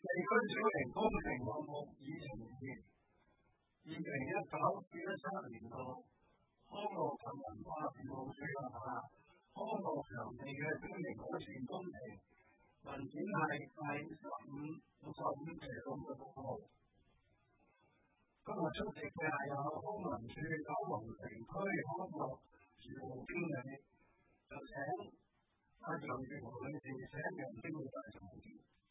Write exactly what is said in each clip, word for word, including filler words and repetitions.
地區小型工程項目已呈現。二零一九至一七年度康樂及文化事務署轄下康樂場地嘅經營改善工程文件係第十五六十五期六十六號。今日出席嘅係有康文署九龍城區康樂事務經理，就請阿楊月娥女士寫明經理大總結。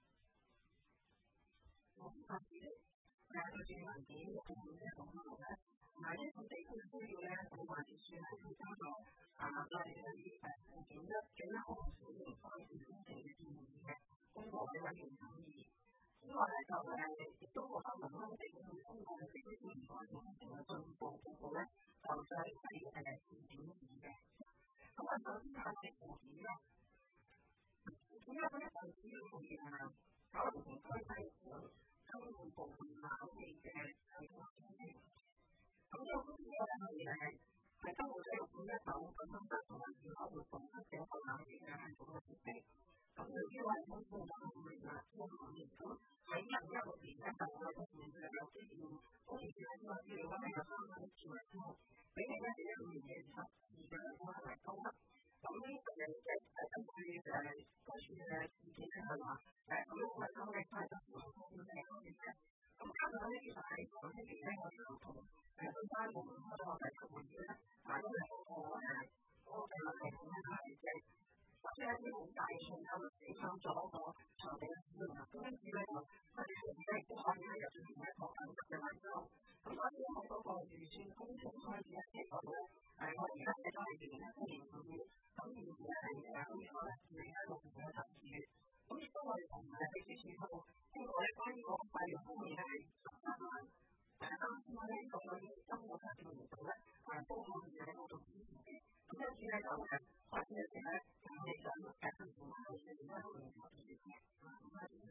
好，多謝你。誒，對住文件六十五嘅講法咧，同埋呢個地區需要咧，咁話就算係佢交咗啊，我哋嗰啲誒附件一嘅一項小型改善工程嘅建議嘅，公佈俾委員審議。之外咧就誒，亦都獲得民安地區公佈嘅地區小型改善工程嘅進步報告咧，就再係誒附件二嘅。咁啊，首先睇下附件一。附件一咧就主要係誒九龍城區西部中部部分冷氣嘅系統工程。咁呢個工程咧係誒係根據咗六點一九咁樣得同埋市口活動出嘅一個冷氣嘅系統嘅設備。咁由於係通過咗五年啦，之後五年咁喺二零一六年咧就我哋出現嘅有資料工程處呢個資料咧係有三個處理之後，比起咧一五年嘅十二嘅量係為高啦。咁呢個嘅即係根據誒個處嘅意見咧係話誒咁樣維修咧都係得符合公眾嘅安全嘅。咁加上咧其實喺上一年咧我哋就同誒相關部門開咗個第一會議咧，但係因為嗰個誒嗰個嘅系統咧係即係或者一啲好大嘅錯誤影響咗個場地嘅使用啦。咁因此咧就我哋同意咧亦都可以咧入進行一個緊急嘅維修。咁所以喺嗰個預算工程開始一期嗰度咧，誒我哋而家睇到係二零一七年五月，咁現時咧係誒呢個咧二零一六年嘅十二月。咁亦都我哋同誒秘書處嗰度經過咧關於嗰個費用方面咧係十三萬。誒啱先咧咁我哋今個財政年度咧誒都可以喺嗰度支持嘅。咁因此咧就誒開始嘅時咧就我哋想誒政府係二零一六年十二月嘅。咁開始。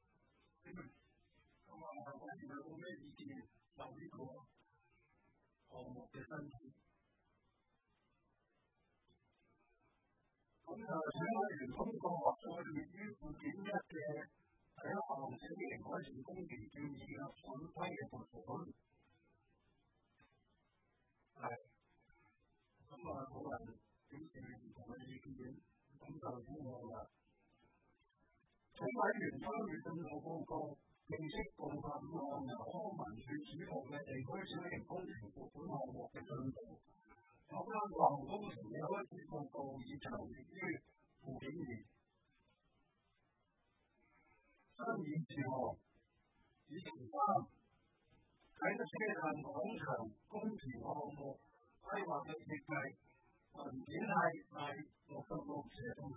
咁啊，我哋有冇咩意見就呢個項目嘅申請？咁啊，請委員通過再列於附件一嘅第一項小型改善工程建議嘅審批嘅撥款。係。咁啊，冇人表示唔同嘅意見，咁就通過啦。請委員參與進度報告，認識部分項由康文署主導嘅地區小型工程撥款項目嘅進度。有關項目工程嘅開支報告已詳列於附件二。新議事項議程三，啟德車站廣場工程項目規劃嘅設計文件係第六十六斜同埋